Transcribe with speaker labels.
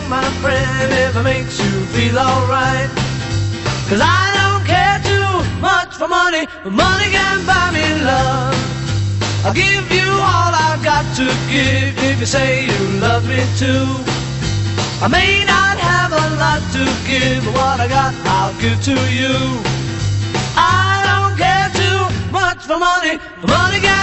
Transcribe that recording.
Speaker 1: my friend, if it makes you feel alright. 'Cause I don't care too much for money, but money can buy me love. I'll give you all I've got to give if you say you love me too. I may not have a lot to give, but what I got I'll give to you. I don't care too much for money, but money can